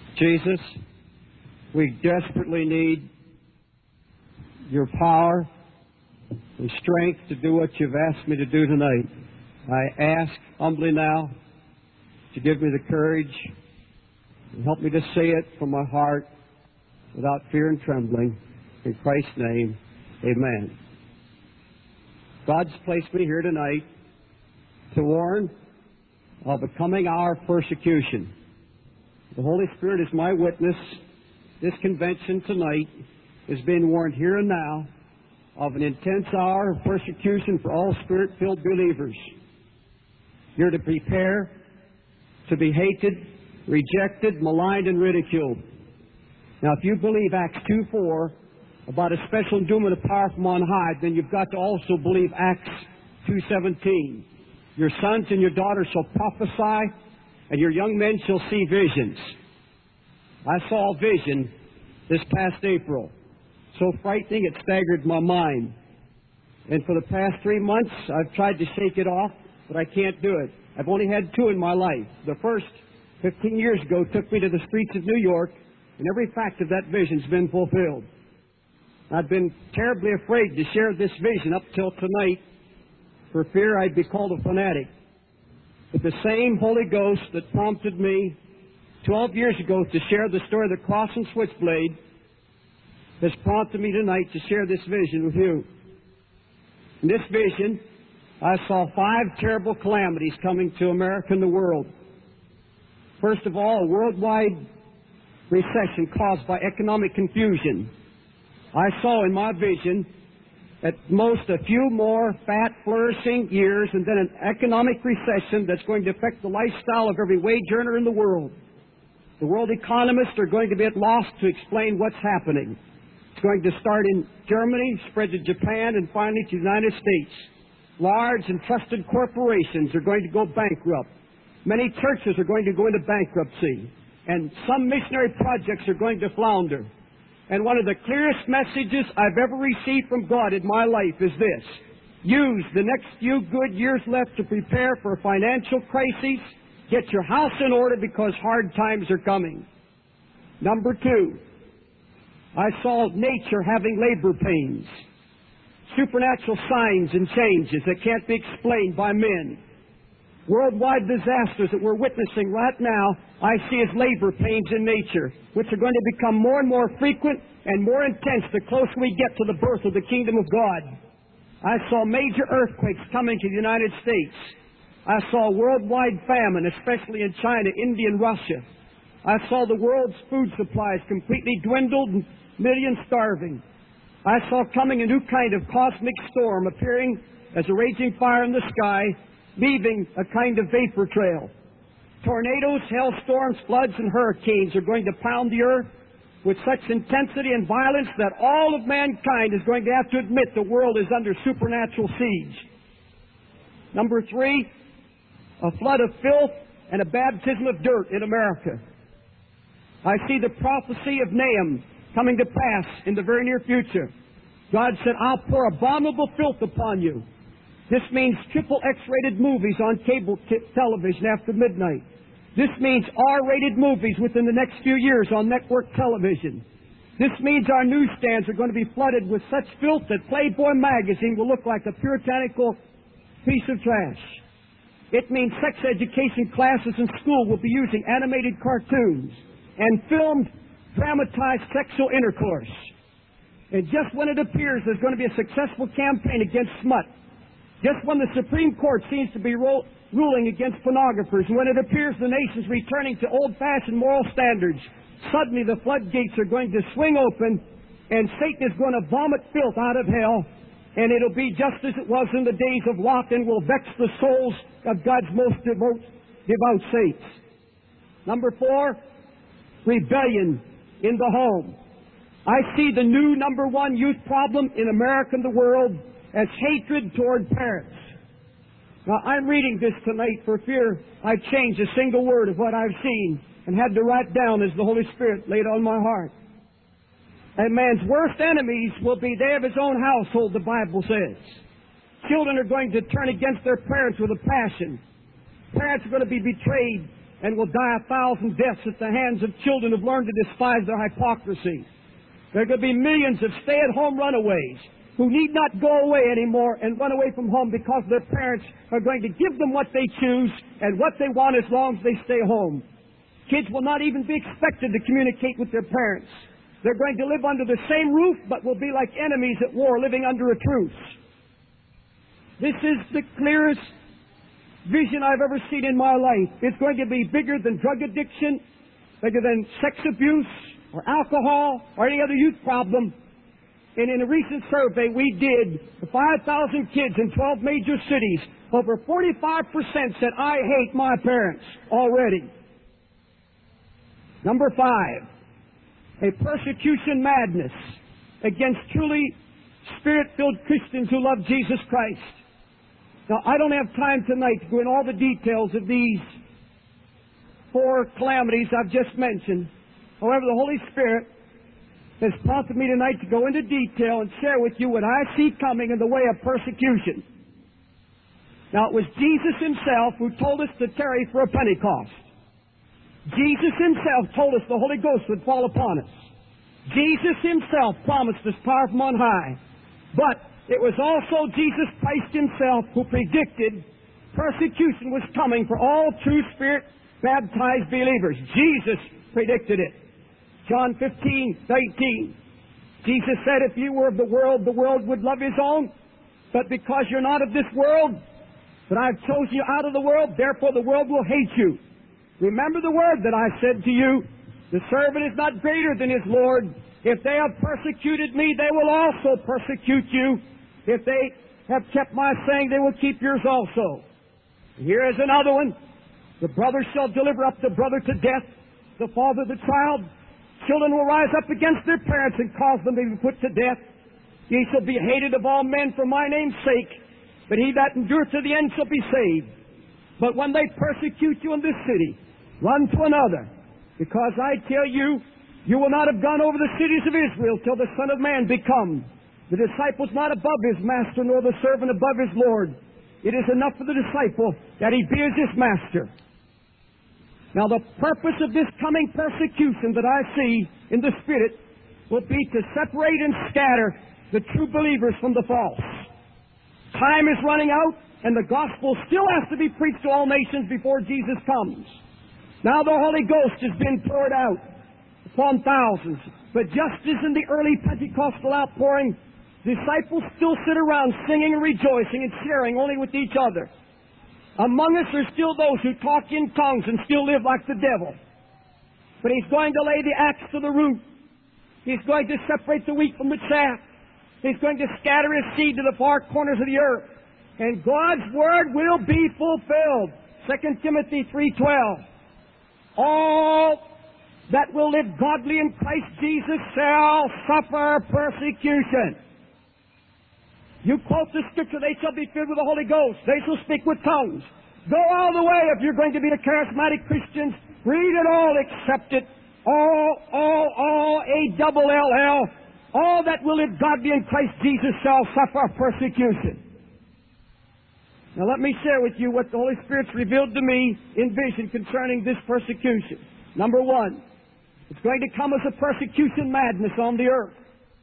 Jesus, we desperately need your power and strength to do what you've asked me to do tonight. I ask humbly now to give me the courage and help me to say it from my heart without fear and trembling. In Christ's name, amen. God's placed me here tonight to warn of a coming hour of persecution. The Holy Spirit is my witness. This convention tonight is being warned here and now of an intense hour of persecution for all Spirit-filled believers. You're to prepare to be hated, rejected, maligned, and ridiculed. Now, if you believe Acts 2:4 about a special endowment of power from on high, then you've got to also believe Acts 2:17. Your sons and your daughters shall prophesy, and your young men shall see visions. I saw a vision this past April, so frightening it staggered my mind. And for the past 3 months, I've tried to shake it off, but I can't do it. I've only had two in my life. The first, 15 years ago, took me to the streets of New York, and every fact of that vision's been fulfilled. I've been terribly afraid to share this vision up till tonight for fear I'd be called a fanatic. But the same Holy Ghost that prompted me 12 years ago to share the story of the cross and switchblade has prompted me tonight to share this vision with you. In this vision, I saw 5 terrible calamities coming to America and the world. First of all, a worldwide recession caused by economic confusion. I saw in my vision at most a few more fat, flourishing years and then an economic recession that's going to affect the lifestyle of every wage earner in the world. The world economists are going to be at loss to explain what's happening. It's going to start in Germany, spread to Japan, and finally to the United States. Large and trusted corporations are going to go bankrupt. Many churches are going to go into bankruptcy. And some missionary projects are going to flounder. And one of the clearest messages I've ever received from God in my life is this: use the next few good years left to prepare for a financial crisis. Get your house in order because hard times are coming. Number 2, I saw nature having labor pains. Supernatural signs and changes that can't be explained by men. Worldwide disasters that we're witnessing right now, I see as labor pains in nature, which are going to become more and more frequent and more intense the closer we get to the birth of the kingdom of God. I saw major earthquakes coming to the United States. I saw worldwide famine, especially in China, India, and Russia. I saw the world's food supplies completely dwindled and millions starving. I saw coming a new kind of cosmic storm appearing as a raging fire in the sky, leaving a kind of vapor trail. Tornadoes, hailstorms, floods, and hurricanes are going to pound the earth with such intensity and violence that all of mankind is going to have to admit the world is under supernatural siege. Number 3, a flood of filth and a baptism of dirt in America. I see the prophecy of Nahum coming to pass in the very near future. God said, I'll pour abominable filth upon you. This means triple X-rated movies on cable television after midnight. This means R-rated movies within the next few years on network television. This means our newsstands are going to be flooded with such filth that Playboy magazine will look like a puritanical piece of trash. It means sex education classes in school will be using animated cartoons and filmed, dramatized sexual intercourse. And just when it appears there's going to be a successful campaign against smut, just when the Supreme Court seems to be ruling against pornographers, and when it appears the nation's returning to old-fashioned moral standards, suddenly the floodgates are going to swing open, and Satan is going to vomit filth out of hell, and it'll be just as it was in the days of Lot, and will vex the souls of God's most devout saints. Number 4, rebellion in the home. I see the new number 1 youth problem in America and the world as hatred toward parents. Now, I'm reading this tonight for fear I change a single word of what I've seen and had to write down as the Holy Spirit laid on my heart. A man's worst enemies will be they of his own household, the Bible says. Children are going to turn against their parents with a passion. Parents are going to be betrayed and will die 1,000 deaths at the hands of children who've learned to despise their hypocrisy. There are going to be millions of stay-at-home runaways who need not go away anymore and run away from home because their parents are going to give them what they choose and what they want as long as they stay home. Kids will not even be expected to communicate with their parents. They're going to live under the same roof, but will be like enemies at war living under a truce. This is the clearest vision I've ever seen in my life. It's going to be bigger than drug addiction, bigger than sex abuse or alcohol or any other youth problem. And in a recent survey we did, 5,000 kids in 12 major cities, over 45% said, "I hate my parents" already. Number 5, a persecution madness against truly Spirit-filled Christians who love Jesus Christ. Now, I don't have time tonight to go into all the details of these 4 calamities I've just mentioned. However, the Holy Spirit has prompted me tonight to go into detail and share with you what I see coming in the way of persecution. Now, it was Jesus Himself who told us to tarry for a Pentecost. Jesus Himself told us the Holy Ghost would fall upon us. Jesus Himself promised us power from on high. But it was also Jesus Christ Himself who predicted persecution was coming for all true Spirit-baptized believers. Jesus predicted it. John 15:18. Jesus said, "If you were of the world would love His own. But because you're not of this world, but I've chosen you out of the world, therefore the world will hate you. Remember the word that I said to you, the servant is not greater than his Lord. If they have persecuted me, they will also persecute you. If they have kept my saying, they will keep yours also." Here is another one. "The brother shall deliver up the brother to death, the father the child. Children will rise up against their parents and cause them to be put to death. Ye shall be hated of all men for my name's sake, but he that endureth to the end shall be saved. But when they persecute you in this city, run to another, because I tell you, you will not have gone over the cities of Israel till the Son of Man be come. The disciple's not above his master, nor the servant above his Lord. It is enough for the disciple that he be as his master." Now, the purpose of this coming persecution that I see in the Spirit will be to separate and scatter the true believers from the false. Time is running out, and the gospel still has to be preached to all nations before Jesus comes. Now the Holy Ghost has been poured out upon thousands. But just as in the early Pentecostal outpouring, disciples still sit around singing and rejoicing and sharing only with each other. Among us are still those who talk in tongues and still live like the devil. But He's going to lay the axe to the root. He's going to separate the wheat from the chaff. He's going to scatter His seed to the far corners of the earth. And God's Word will be fulfilled. 2 Timothy 3:12. All that will live godly in Christ Jesus shall suffer persecution. You quote the Scripture, they shall be filled with the Holy Ghost. They shall speak with tongues. Go all the way if you're going to be a charismatic Christian. Read it all, accept it. All, A-double-L-L. All that will live godly in Christ Jesus shall suffer persecution. Now let me share with you what the Holy Spirit's revealed to me in vision concerning this persecution. Number 1, it's going to come as a persecution madness on the earth.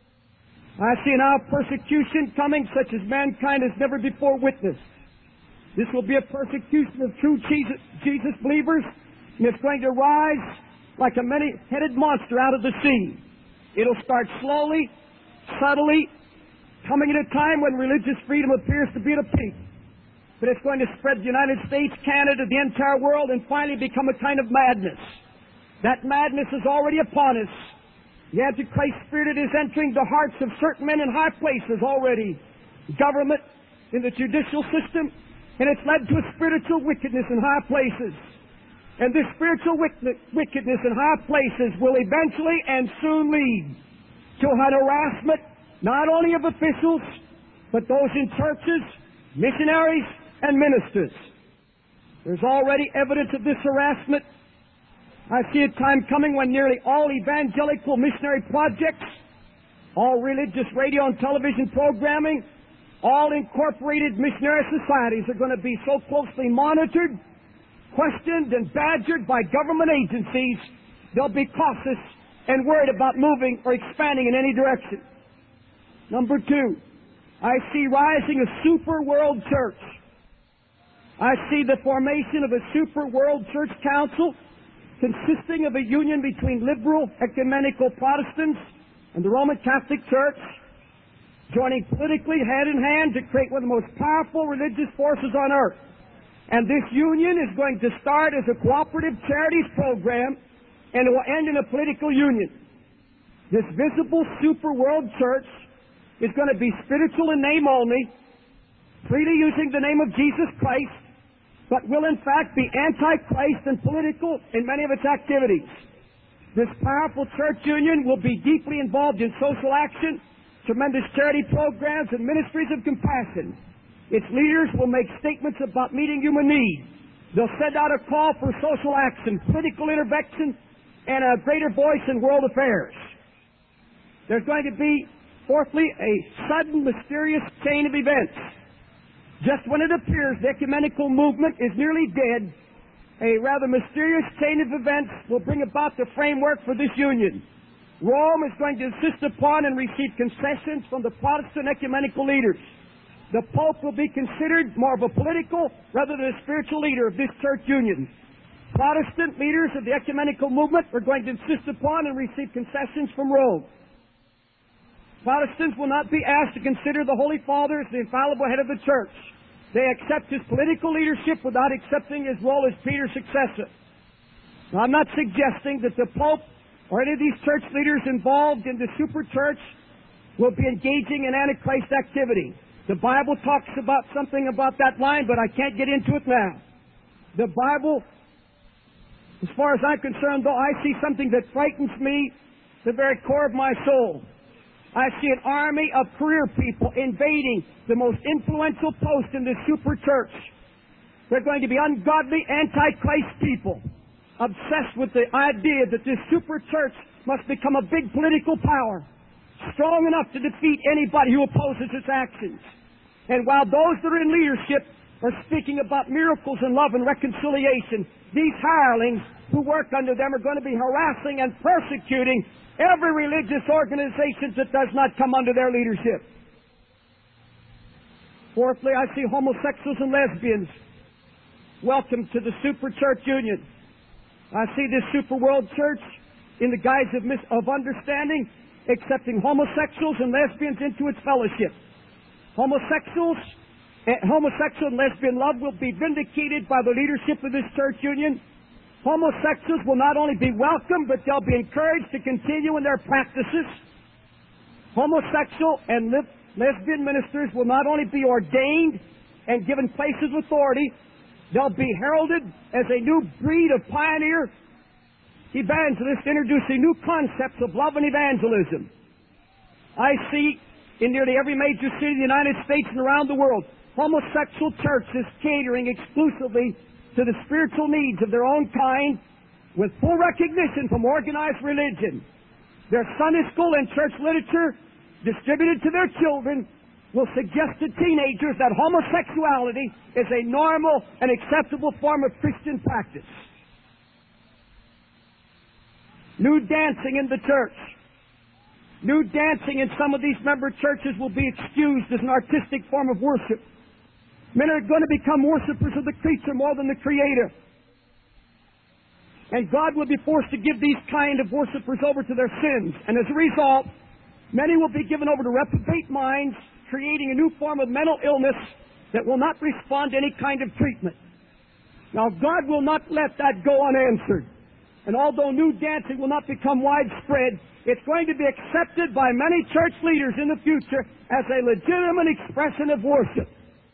I see now persecution coming such as mankind has never before witnessed. This will be a persecution of true Jesus believers, and it's going to rise like a many-headed monster out of the sea. It'll start slowly, subtly, coming at a time when religious freedom appears to be at a peak. But it's going to spread the United States, Canada, the entire world, and finally become a kind of madness. That madness is already upon us. The Antichrist spirit is entering the hearts of certain men in high places already. Government, in the judicial system, and it's led to a spiritual wickedness in high places. And this spiritual wickedness in high places will eventually and soon lead to an harassment, not only of officials, but those in churches, missionaries, and ministers. There's already evidence of this harassment. I see a time coming when nearly all evangelical missionary projects, all religious radio and television programming, all incorporated missionary societies are going to be so closely monitored questioned and badgered by government agencies, they'll be cautious and worried about moving or expanding in any direction. Number two, I see rising a super world church. I see the formation of a super world church council consisting of a union between liberal ecumenical Protestants and the Roman Catholic Church, joining politically hand in hand to create one of the most powerful religious forces on earth. And this union is going to start as a cooperative charities program, and it will end in a political union. This visible super world church is going to be spiritual in name only, freely using the name of Jesus Christ, but will in fact be anti-Christ and political in many of its activities. This powerful church union will be deeply involved in social action, tremendous charity programs, and ministries of compassion. Its leaders will make statements about meeting human needs. They'll send out a call for social action, political intervention, and a greater voice in world affairs. There's going to be, fourthly, a sudden, mysterious chain of events. Just when it appears the ecumenical movement is nearly dead, a rather mysterious chain of events will bring about the framework for this union. Rome is going to insist upon and receive concessions from the Protestant ecumenical leaders. The Pope will be considered more of a political rather than a spiritual leader of this church union. Protestant leaders of the ecumenical movement are going to insist upon and receive concessions from Rome. Protestants will not be asked to consider the Holy Father as the infallible head of the church. They accept his political leadership without accepting his role as Peter's successor. Now, I'm not suggesting that the Pope or any of these church leaders involved in the super church will be engaging in Antichrist activity. The Bible talks about something about that line, but I can't get into it now. The Bible, as far as I'm concerned, though, I see something that frightens me to the very core of my soul. I see an army of career people invading the most influential post in this super church. They're going to be ungodly, anti-Christ people, obsessed with the idea that this super church must become a big political power, strong enough to defeat anybody who opposes its actions. And while those that are in leadership are speaking about miracles and love and reconciliation, these hirelings who work under them are going to be harassing and persecuting every religious organization that does not come under their leadership. Fourthly, I see homosexuals and lesbians welcome to the super church union. I see this super world church in the guise of understanding, accepting homosexuals and lesbians into its fellowship. Homosexual and lesbian love will be vindicated by the leadership of this church union. Homosexuals will not only be welcomed, but they'll be encouraged to continue in their practices. Homosexual and lesbian ministers will not only be ordained and given places of authority, they'll be heralded as a new breed of pioneer evangelists introducing new concepts of love and evangelism. I see in nearly every major city in the United States and around the world, homosexual churches catering exclusively to the spiritual needs of their own kind with full recognition from organized religion. Their Sunday school and church literature distributed to their children will suggest to teenagers that homosexuality is a normal and acceptable form of Christian practice. Nude dancing in the church. Nude dancing in some of these member churches will be excused as an artistic form of worship. Men are going to become worshipers of the creature more than the Creator. And God will be forced to give these kind of worshipers over to their sins. And as a result, many will be given over to reprobate minds, creating a new form of mental illness that will not respond to any kind of treatment. Now, God will not let that go unanswered. And although nude dancing will not become widespread, it's going to be accepted by many church leaders in the future as a legitimate expression of worship.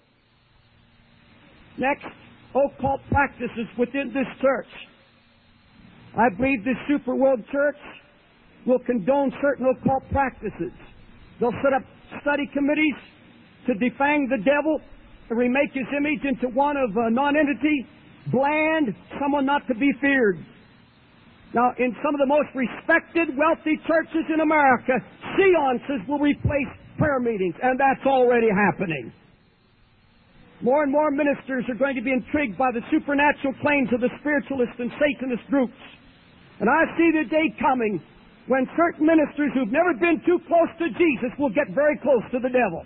Next, occult practices within this church. I believe this super world church will condone certain occult practices. They'll set up study committees to defang the devil and remake his image into one of a non-entity, bland, someone not to be feared. Now, in some of the most respected, wealthy churches in America, seances will replace prayer meetings, and that's already happening. More and more ministers are going to be intrigued by the supernatural claims of the spiritualist and Satanist groups. And I see the day coming when certain ministers who've never been too close to Jesus will get very close to the devil.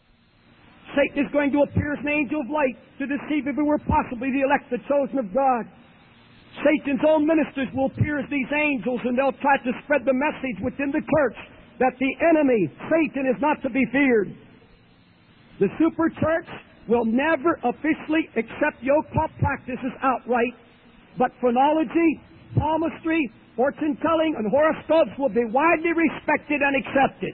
Satan is going to appear as an angel of light to deceive if it were possibly the elect, the chosen of God. Satan's own ministers will appear as these angels, and they'll try to spread the message within the church that the enemy, Satan, is not to be feared. The super church will never officially accept the occult practices outright, but phrenology, palmistry, fortune-telling, and horoscopes will be widely respected and accepted.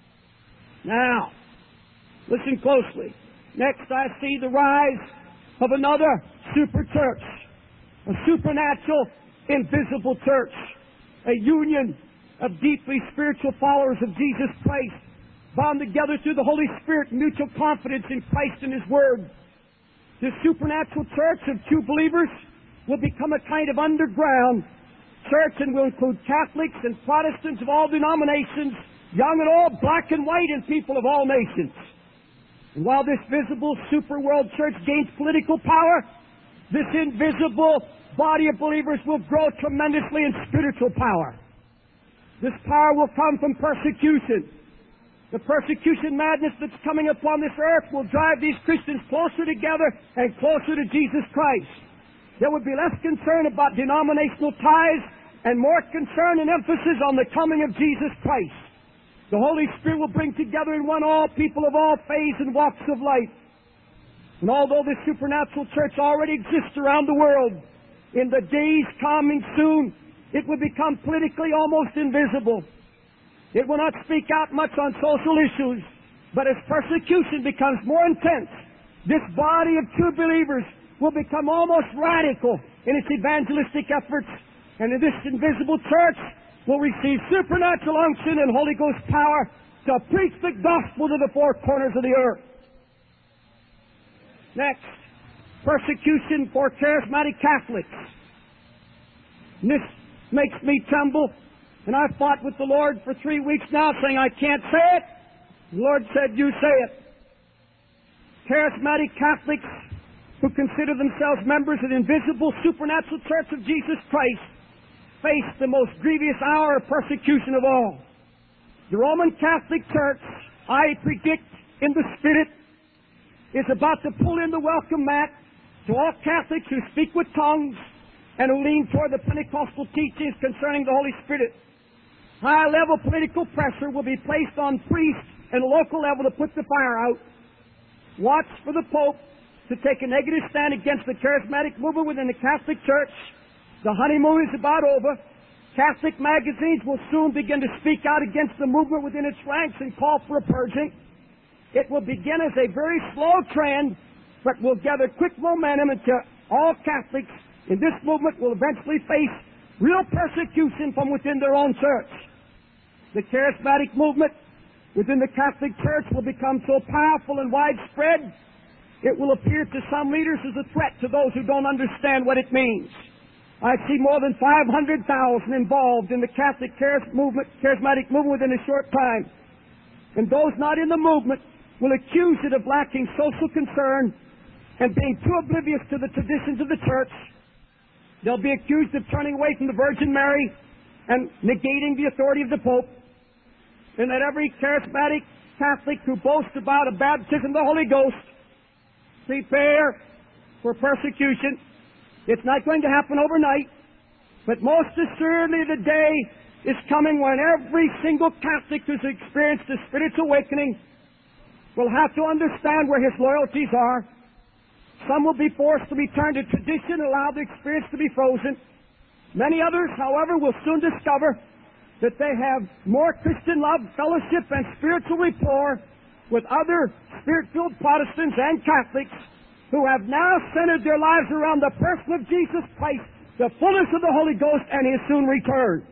Now, listen closely. Next, I see the rise of another super church, a supernatural, invisible church, a union of deeply spiritual followers of Jesus Christ, bound together through the Holy Spirit, mutual confidence in Christ and His Word. This supernatural church of true believers will become a kind of underground church and will include Catholics and Protestants of all denominations, young and old, black and white, and people of all nations. And while this visible super world church gains political power, this invisible body of believers will grow tremendously in spiritual power. This power will come from persecution. The persecution madness that's coming upon this earth will drive these Christians closer together and closer to Jesus Christ. There would be less concern about denominational ties and more concern and emphasis on the coming of Jesus Christ. The Holy Spirit will bring together in one all people of all faiths and walks of life. And although this supernatural church already exists around the world, in the days coming soon, it will become politically almost invisible. It will not speak out much on social issues, but as persecution becomes more intense, this body of true believers will become almost radical in its evangelistic efforts, and in this invisible church will receive supernatural unction and Holy Ghost power to preach the gospel to the four corners of the earth. Next, persecution for charismatic Catholics. And this makes me tremble, and I've fought with the Lord for 3 weeks now saying I can't say it. The Lord said, you say it. Charismatic Catholics who consider themselves members of the invisible supernatural church of Jesus Christ face the most grievous hour of persecution of all. The Roman Catholic Church, I predict in the Spirit, is about to pull in the welcome mat to all Catholics who speak with tongues and who lean toward the Pentecostal teachings concerning the Holy Spirit. High-level political pressure will be placed on priests and local level to put the fire out. Watch for the Pope to take a negative stand against the charismatic movement within the Catholic Church. The honeymoon is about over. Catholic magazines will soon begin to speak out against the movement within its ranks and call for a purging. It will begin as a very slow trend, but will gather quick momentum until all Catholics in this movement will eventually face real persecution from within their own church. The charismatic movement within the Catholic Church will become so powerful and widespread, it will appear to some leaders as a threat to those who don't understand what it means. I see more than 500,000 involved in the Catholic charismatic movement within a short time. And those not in the movement will accuse it of lacking social concern and being too oblivious to the traditions of the church. They'll be accused of turning away from the Virgin Mary and negating the authority of the Pope. And that every charismatic Catholic who boasts about a baptism of the Holy Ghost, prepare for persecution. It's not going to happen overnight, but most assuredly the day is coming when every single Catholic who's experienced a spiritual awakening will have to understand where his loyalties are. Some will be forced to return to tradition and allow the experience to be frozen. Many others, however, will soon discover that they have more Christian love, fellowship, and spiritual rapport with other Spirit-filled Protestants and Catholics who have now centered their lives around the person of Jesus Christ, the fullness of the Holy Ghost, and His soon return.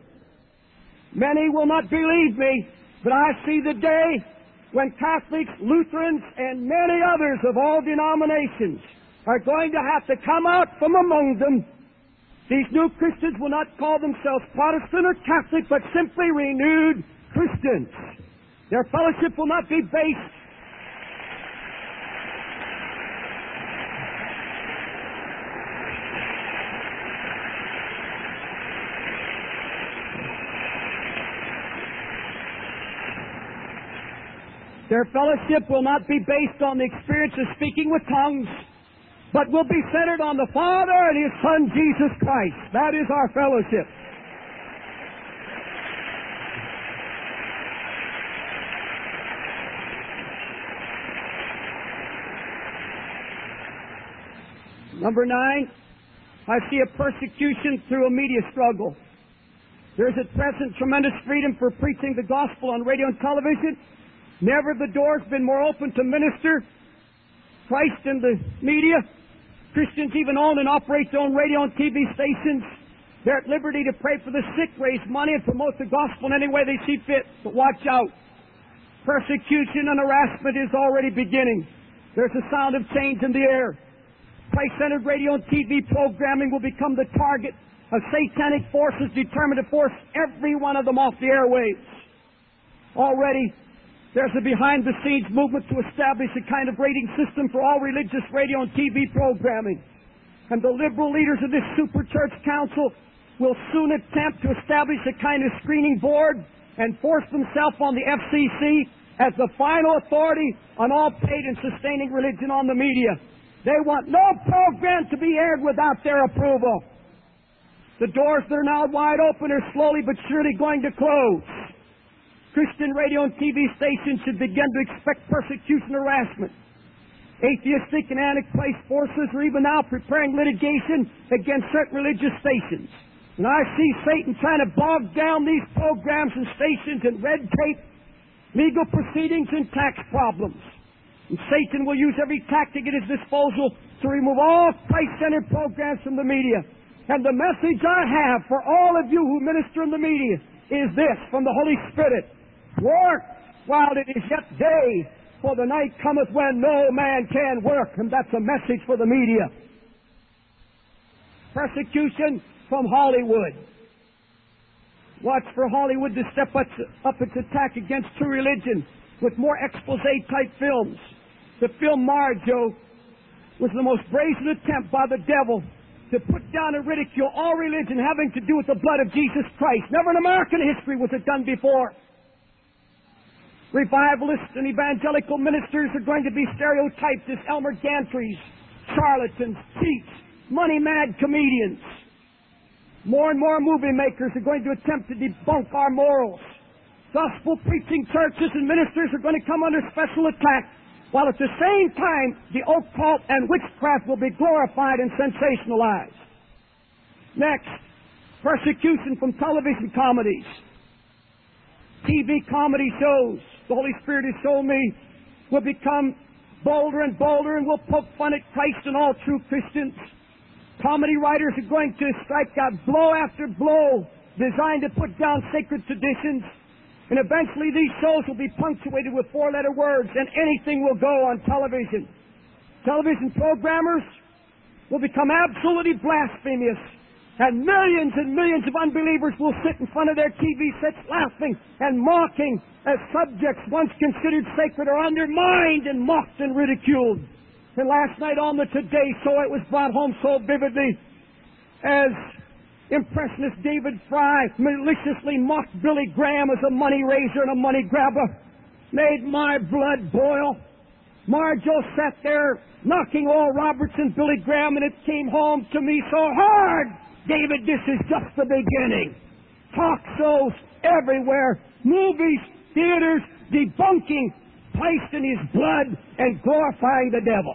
Many will not believe me, but I see the day when Catholics, Lutherans, and many others of all denominations are going to have to come out from among them. These new Christians will not call themselves Protestant or Catholic, but simply renewed Christians. Their fellowship will not be based Their fellowship will not be based on the experience of speaking with tongues, but will be centered on the Father and His Son, Jesus Christ. That is our fellowship. Number 9, I see a persecution through a media struggle. There is at present tremendous freedom for preaching the gospel on radio and television. Never have the doors been more open to minister Christ in the media. Christians even own and operate their own radio and TV stations. They're at liberty to pray for the sick, raise money, and promote the gospel in any way they see fit. But watch out. Persecution and harassment is already beginning. There's a sound of change in the air. Christ-centered radio and TV programming will become the target of satanic forces determined to force every one of them off the airwaves. Already, there's a behind-the-scenes movement to establish a kind of rating system for all religious radio and TV programming. And the liberal leaders of this super church council will soon attempt to establish a kind of screening board and force themselves on the FCC as the final authority on all paid and sustaining religion on the media. They want no program to be aired without their approval. The doors that are now wide open are slowly but surely going to close. Christian radio and TV stations should begin to expect persecution and harassment. Atheistic and antichrist forces are even now preparing litigation against certain religious stations. And I see Satan trying to bog down these programs and stations in red tape, legal proceedings, and tax problems. And Satan will use every tactic at his disposal to remove all Christ-centered programs from the media. And the message I have for all of you who minister in the media is this from the Holy Spirit. Work while it is yet day, for the night cometh when no man can work. And that's a message for the media. Persecution from Hollywood. Watch for Hollywood to step up its attack against true religion with more expose-type films. The film Marjo was the most brazen attempt by the devil to put down and ridicule all religion having to do with the blood of Jesus Christ. Never in American history was it done before. Revivalists and evangelical ministers are going to be stereotyped as Elmer Gantrys, charlatans, cheats, money-mad comedians. More and more movie makers are going to attempt to debunk our morals. Gospel-preaching churches and ministers are going to come under special attack, while at the same time the occult and witchcraft will be glorified and sensationalized. Next, persecution from television comedies. TV comedy shows, the Holy Spirit has shown me, will become bolder and bolder and will poke fun at Christ and all true Christians. Comedy writers are going to strike out blow after blow designed to put down sacred traditions. And eventually these shows will be punctuated with 4-letter words, and anything will go on television. Television programmers will become absolutely blasphemous, and millions of unbelievers will sit in front of their TV sets laughing and mocking as subjects once considered sacred are undermined and mocked and ridiculed. And last night on the Today Show, it was brought home so vividly as impressionist David Fry maliciously mocked Billy Graham as a money raiser and a money grabber. Made my blood boil. Marjo sat there knocking Oral Roberts and Billy Graham, and it came home to me so hard. David, this is just the beginning. Talk shows everywhere, movies, theaters, debunking Christ in His blood and glorifying the devil.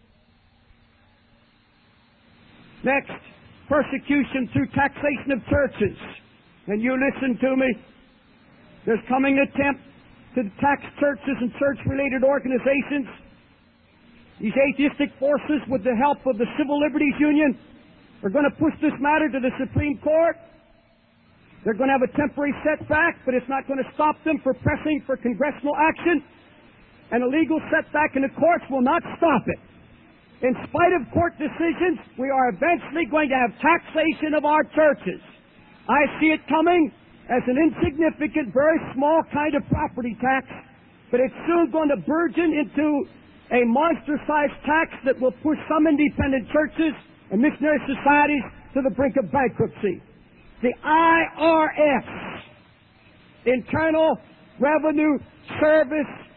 Next, persecution through taxation of churches. And you listen to me. There's coming an attempt to tax churches and church-related organizations. These atheistic forces, with the help of the Civil Liberties Union, are going to push this matter to the Supreme Court. They're going to have a temporary setback, but it's not going to stop them from pressing for congressional action. And a legal setback in the courts will not stop it. In spite of court decisions, we are eventually going to have taxation of our churches. I see it coming as an insignificant, very small kind of property tax, but it's soon going to burgeon into a monster-sized tax that will push some independent churches and missionary societies to the brink of bankruptcy. The IRS, Internal Revenue Service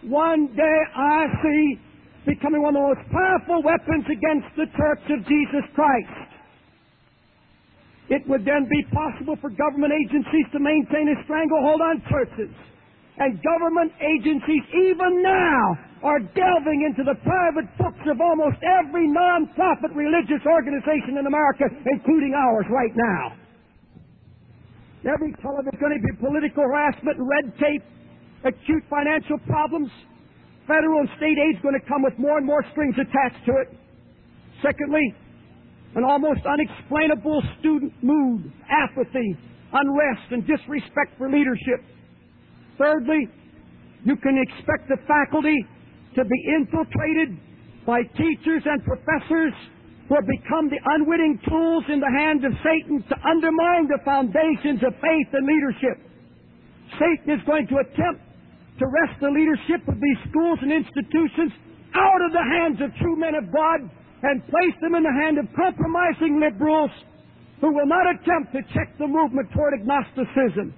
one day I see becoming one of the most powerful weapons against the Church of Jesus Christ. It would then be possible for government agencies to maintain a stranglehold on churches. And government agencies, even now, are delving into the private books of almost every non-profit religious organization in America, including ours right now. Every television is going to be political harassment, red tape, acute financial problems. Federal and state aid is going to come with more and more strings attached to it. Secondly, an almost unexplainable student mood, apathy, unrest, and disrespect for leadership. Thirdly, you can expect the faculty to be infiltrated by teachers and professors who have become the unwitting tools in the hand of Satan to undermine the foundations of faith and leadership. Satan is going to attempt to wrest the leadership of these schools and institutions out of the hands of true men of God and place them in the hand of compromising liberals who will not attempt to check the movement toward agnosticism.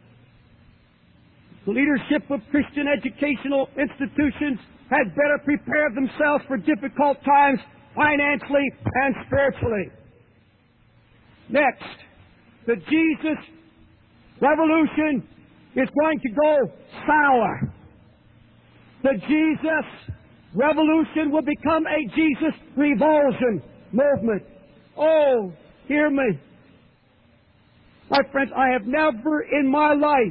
The leadership of Christian educational institutions had better prepare themselves for difficult times financially and spiritually. Next, the Jesus revolution is going to go sour. The Jesus revolution will become a Jesus revulsion movement. Oh, hear me. My friends, I have never in my life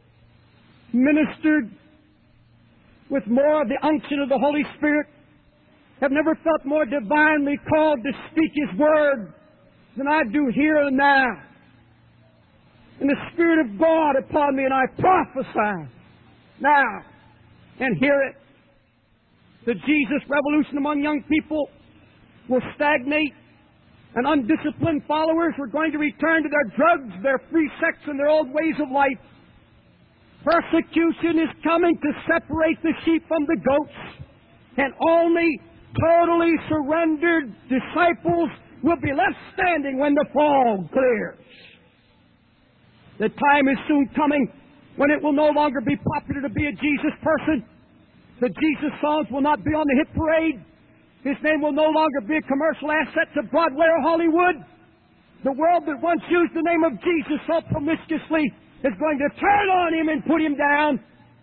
ministered with more of the unction of the Holy Spirit, have never felt more divinely called to speak His Word than I do here and now. And the Spirit of God upon me, and I prophesy now and hear it. The Jesus revolution among young people will stagnate, and undisciplined followers are going to return to their drugs, their free sex, and their old ways of life. Persecution is coming to separate the sheep from the goats, and only totally surrendered disciples will be left standing when the fog clears. The time is soon coming when it will no longer be popular to be a Jesus person. The Jesus songs will not be on the hit parade. His name will no longer be a commercial asset to Broadway or Hollywood. The world that once used the name of Jesus so promiscuously is going to turn on Him and put Him down.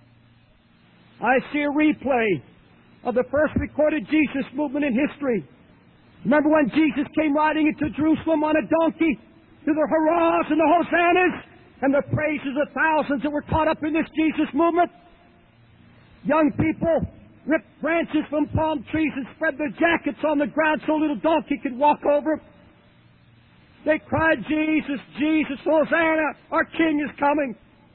I see a replay of the first recorded Jesus movement in history. Remember when Jesus came riding into Jerusalem on a donkey, to the hurrahs and the hosannas and the praises of thousands that were caught up in this Jesus movement? Young people ripped branches from palm trees and spread their jackets on the ground so a little donkey could walk over. They cried, "Jesus, Jesus, Hosanna, our King is coming."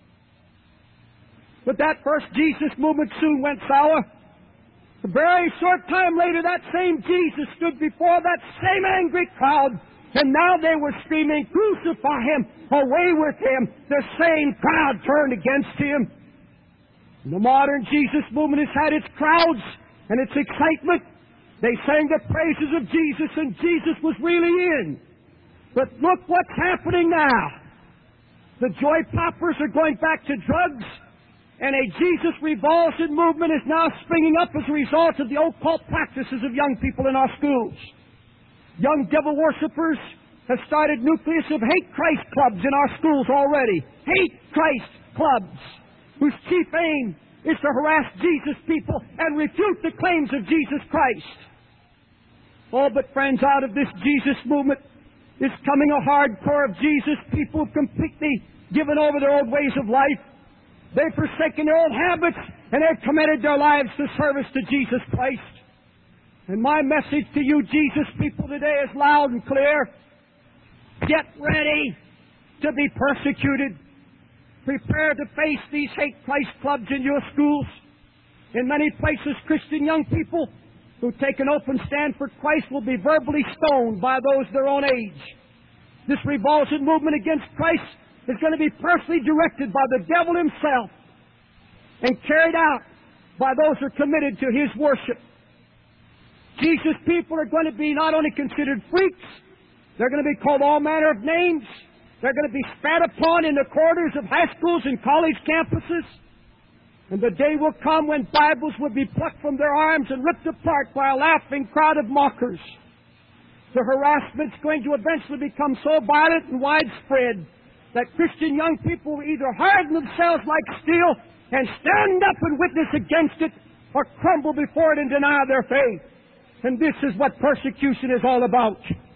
But that first Jesus movement soon went sour. A very short time later, that same Jesus stood before that same angry crowd, and now they were screaming, "Crucify Him, away with Him." The same crowd turned against Him. The modern Jesus movement has had its crowds and its excitement. They sang the praises of Jesus, and Jesus was really in. But look what's happening now. The joy poppers are going back to drugs, and a Jesus revulsion movement is now springing up as a result of the occult practices of young people in our schools. Young devil worshippers have started nucleus of hate Christ clubs in our schools already. Hate Christ clubs, whose chief aim is to harass Jesus people and refute the claims of Jesus Christ. Oh, but friends, out of this Jesus movement is coming a hardcore of Jesus people who've completely given over their old ways of life. They've forsaken their old habits, and they've committed their lives to service to Jesus Christ. And my message to you, Jesus people, today is loud and clear. Get ready to be persecuted. Prepare to face these hate Christ clubs in your schools. In many places, Christian young people who take an open stand for Christ will be verbally stoned by those their own age. This revulsion movement against Christ is going to be personally directed by the devil himself and carried out by those who are committed to his worship. Jesus people are going to be not only considered freaks, they're going to be called all manner of names. They're going to be spat upon in the corridors of high schools and college campuses. And the day will come when Bibles will be plucked from their arms and ripped apart by a laughing crowd of mockers. The harassment's going to eventually become so violent and widespread that Christian young people will either harden themselves like steel and stand up and witness against it, or crumble before it and deny their faith. And this is what persecution is all about.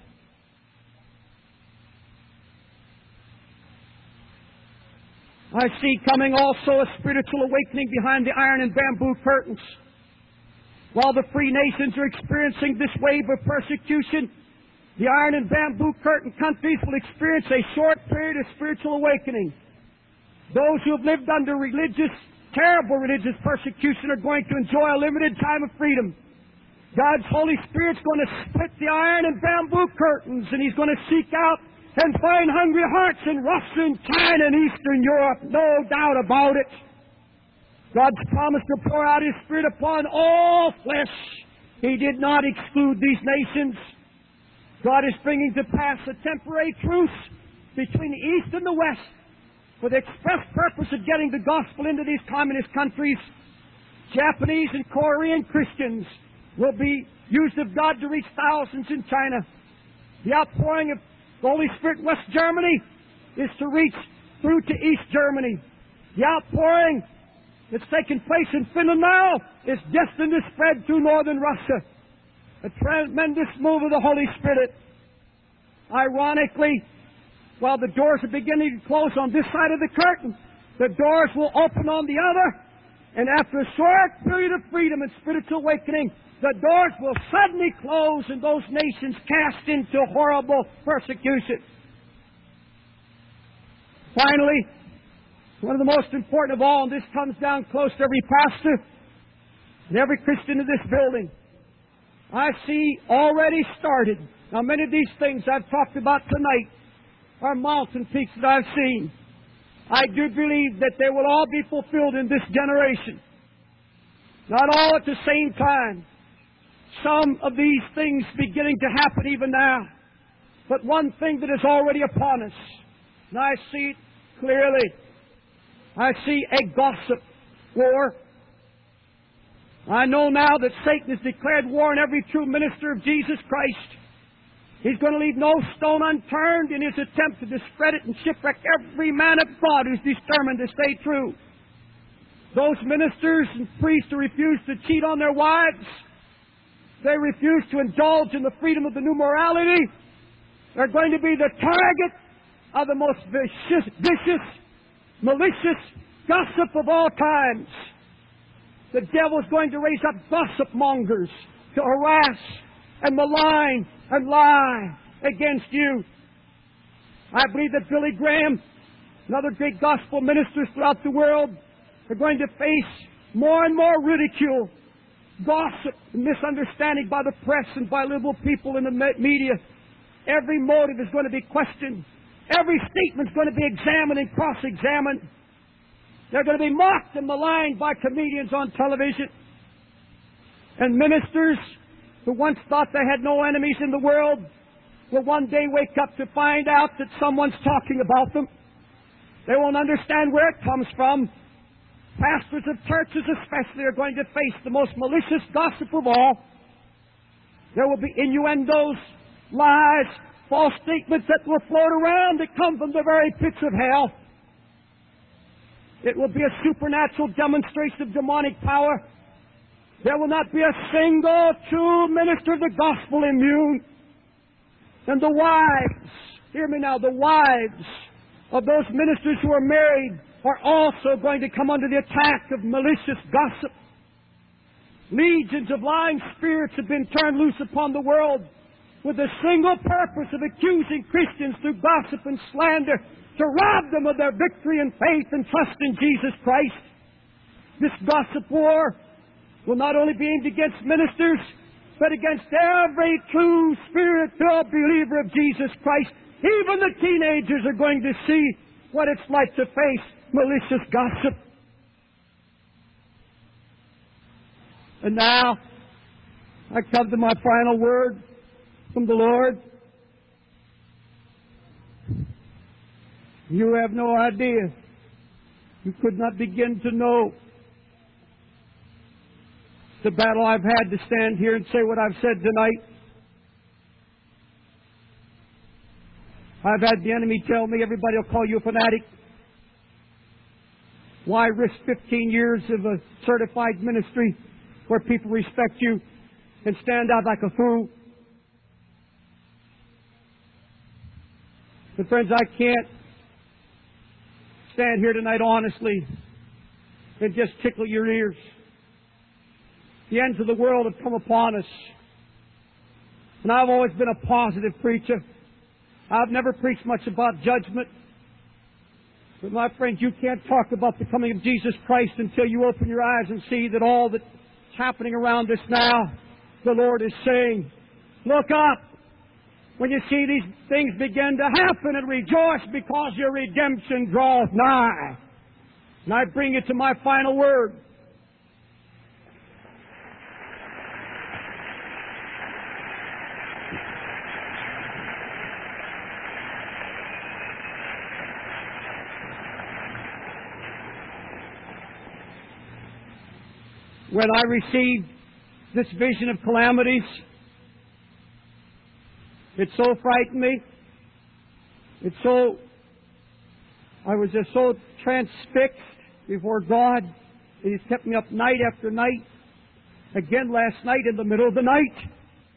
I see coming also a spiritual awakening behind the iron and bamboo curtains. While the free nations are experiencing this wave of persecution, the iron and bamboo curtain countries will experience a short period of spiritual awakening. Those who have lived under terrible religious persecution are going to enjoy a limited time of freedom. God's Holy Spirit's going to split the iron and bamboo curtains, and He's going to seek out and find hungry hearts in Russia and China and Eastern Europe. No doubt about it. God's promised to pour out His Spirit upon all flesh. He did not exclude these nations. God is bringing to pass a temporary truce between the East and the West for the express purpose of getting the gospel into these communist countries. Japanese and Korean Christians will be used of God to reach thousands in China. The outpouring of the Holy Spirit in West Germany is to reach through to East Germany. The outpouring that's taking place in Finland now is destined to spread through northern Russia. A tremendous move of the Holy Spirit. Ironically, while the doors are beginning to close on this side of the curtain, the doors will open on the other, and after a short period of freedom and spiritual awakening, the doors will suddenly close and those nations cast into horrible persecution. Finally, one of the most important of all, and this comes down close to every pastor and every Christian in this building, I see already started. Now, many of these things I've talked about tonight are mountain peaks that I've seen. I do believe that they will all be fulfilled in this generation. Not all at the same time. Some of these things beginning to happen even now. But one thing that is already upon us, and I see it clearly, I see a gossip war. I know now that Satan has declared war on every true minister of Jesus Christ. He's going to leave no stone unturned in his attempt to discredit and shipwreck every man of God who's determined to stay true. Those ministers and priests who refuse to cheat on their wives, they refuse to indulge in the freedom of the new morality, they're going to be the target of the most vicious, malicious gossip of all times. The devil's going to raise up gossip mongers to harass and malign and lie against you. I believe that Billy Graham and other great gospel ministers throughout the world are going to face more and more ridicule, gossip, and misunderstanding by the press and by liberal people in the media. Every motive is going to be questioned. Every statement is going to be examined and cross-examined. They're going to be mocked and maligned by comedians on television. And ministers who once thought they had no enemies in the world will one day wake up to find out that someone's talking about them. They won't understand where it comes from. Pastors of churches especially are going to face the most malicious gossip of all. There will be innuendos, lies, false statements that will float around that come from the very pits of hell. It will be a supernatural demonstration of demonic power. There will not be a single true minister of the gospel immune. And the wives, hear me now, the wives of those ministers who are married are also going to come under the attack of malicious gossip. Legions of lying spirits have been turned loose upon the world with the single purpose of accusing Christians through gossip and slander to rob them of their victory and faith and trust in Jesus Christ. This gossip war will not only be aimed against ministers, but against every true Spirit-filled believer of Jesus Christ. Even the teenagers are going to see what it's like to face malicious gossip. And now, I come to my final word from the Lord. You have no idea. You could not begin to know the battle I've had to stand here and say what I've said tonight. I've had the enemy tell me everybody will call you a fanatic. Why risk 15 years of a certified ministry where people respect you and stand out like a fool? But friends, I can't stand here tonight honestly and just tickle your ears. The ends of the world have come upon us. And I've always been a positive preacher. I've never preached much about judgment. But my friends, you can't talk about the coming of Jesus Christ until you open your eyes and see that all that's happening around us now, the Lord is saying, look up. When you see these things begin to happen, and rejoice because your redemption draweth nigh. And I bring you to my final word. When I received this vision of calamities, it so frightened me. I was just so transfixed before God that He's kept me up night after night. Again last night in the middle of the night.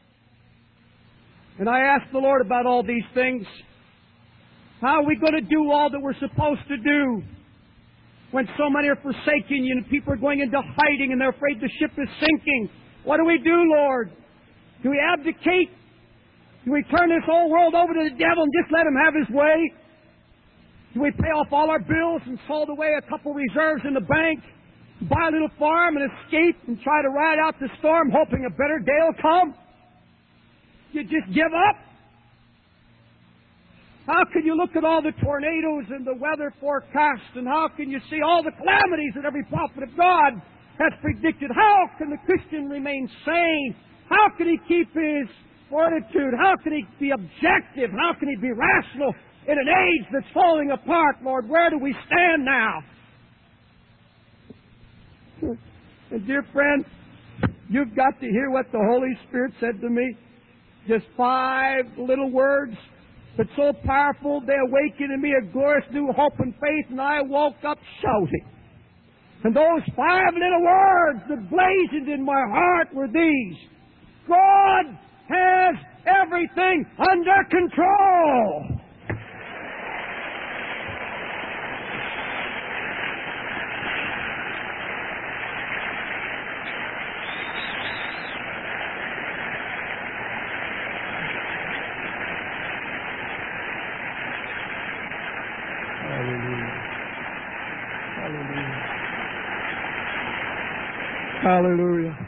And I asked the Lord about all these things. How are we going to do all that we're supposed to do when so many are forsaking you and people are going into hiding and they're afraid the ship is sinking? What do we do, Lord? Do we abdicate? Do we turn this whole world over to the devil and just let him have his way? Do we pay off all our bills and fold away a couple reserves in the bank, buy a little farm and escape and try to ride out the storm hoping a better day will come? You just give up? How can you look at all the tornadoes and the weather forecast, and how can you see all the calamities that every prophet of God has predicted? How can the Christian remain sane? How can he keep his fortitude? How can he be objective? How can he be rational in an age that's falling apart? Lord, where do we stand now? And dear friend, you've got to hear what the Holy Spirit said to me. Just 5 little words, but so powerful they awakened in me a glorious new hope and faith, and I woke up shouting. And those 5 little words that blazoned in my heart were these: God has everything under control. Hallelujah.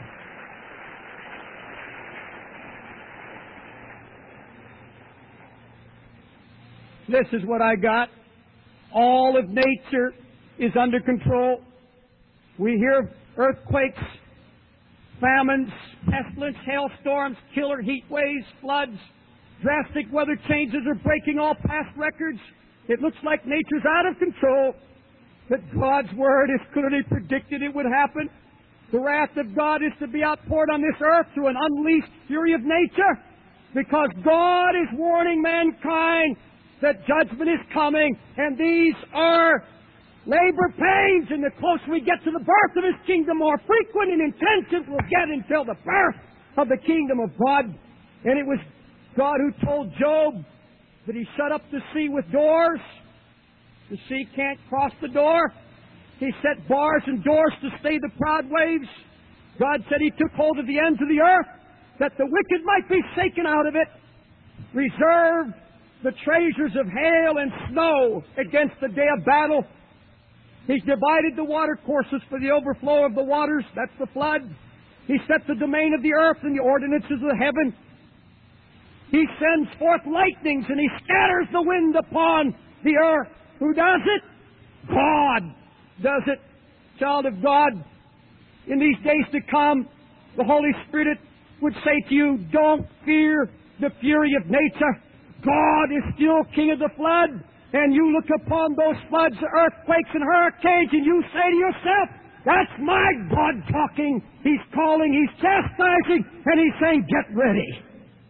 This is what I got. All of nature is under control. We hear of earthquakes, famines, pestilence, hailstorms, killer heat waves, floods, drastic weather changes are breaking all past records. It looks like nature's out of control. But God's Word has clearly predicted it would happen. The wrath of God is to be outpoured on this earth through an unleashed fury of nature, because God is warning mankind that judgment is coming, and these are labor pains, and the closer we get to the birth of His kingdom, more frequent and intensive we'll get until the birth of the kingdom of God. And it was God who told Job that He shut up the sea with doors. The sea can't cross the door. He set bars and doors to stay the proud waves. God said He took hold of the ends of the earth that the wicked might be shaken out of it. Reserved the treasures of hail and snow against the day of battle. He's divided the water courses for the overflow of the waters. That's the flood. He set the domain of the earth and the ordinances of heaven. He sends forth lightnings and He scatters the wind upon the earth. Who does it? God does it. Child of God, in these days to come, the Holy Spirit would say to you, don't fear the fury of nature. God is still King of the flood. And you look upon those floods, earthquakes, and hurricanes, and you say to yourself, That's my God talking. He's calling, He's chastising, and He's saying, get ready.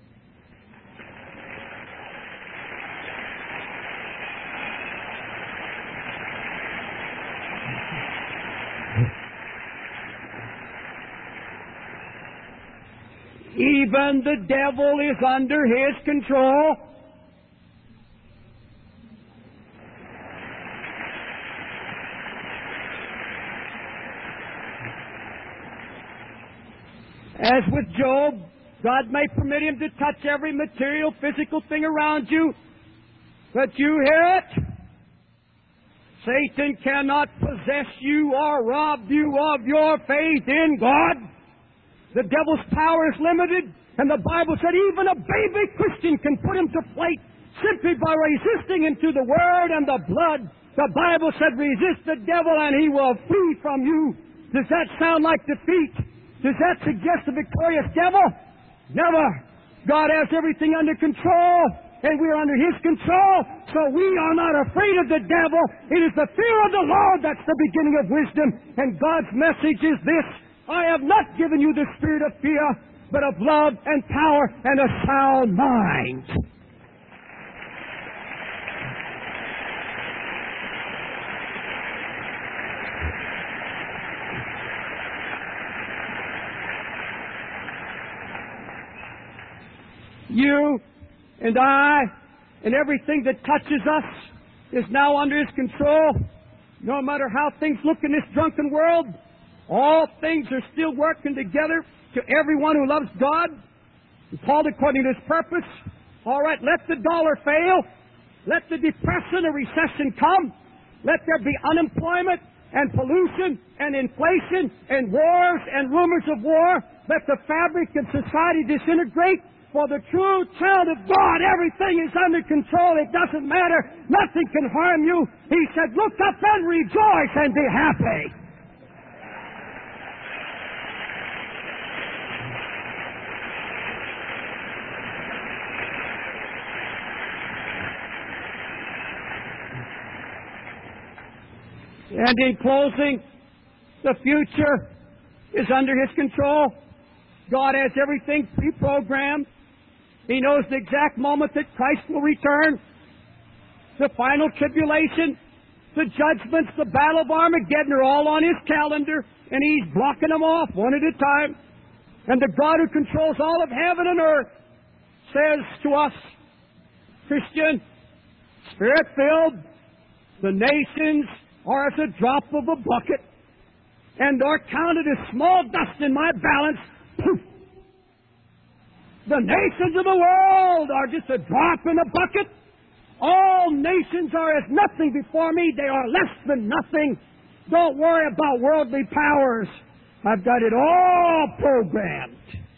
Even the devil is under His control. As with Job, God may permit him to touch every material, physical thing around you, but you hear it? Satan cannot possess you or rob you of your faith in God. The devil's power is limited, and the Bible said even a baby Christian can put him to flight simply by resisting him to the Word and the blood. The Bible said resist the devil and he will flee from you. Does that sound like defeat? Does that suggest a victorious devil? Never. God has everything under control, and we are under His control, so we are not afraid of the devil. It is the fear of the Lord that's the beginning of wisdom, and God's message is this: I have not given you the spirit of fear, but of love and power and a sound mind. You and I and everything that touches us is now under His control. No matter how things look in this drunken world, all things are still working together to everyone who loves God, and called according to His purpose. All right, let the dollar fail. Let the depression or recession come. Let there be unemployment and pollution and inflation and wars and rumors of war. Let the fabric of society disintegrate. For the true child of God, everything is under control. It doesn't matter. Nothing can harm you. He said, look up and rejoice and be happy. And in closing, the future is under His control. God has everything pre-programmed. He knows the exact moment that Christ will return. The final tribulation, the judgments, the battle of Armageddon are all on His calendar, and He's blocking them off one at a time. And the God who controls all of heaven and earth says to us, Christian, Spirit-filled, the nations are as a drop of a bucket, and are counted as small dust in my balance. Poof! The nations of the world are just a drop in a bucket. All nations are as nothing before me. They are less than nothing. Don't worry about worldly powers. I've got it all programmed.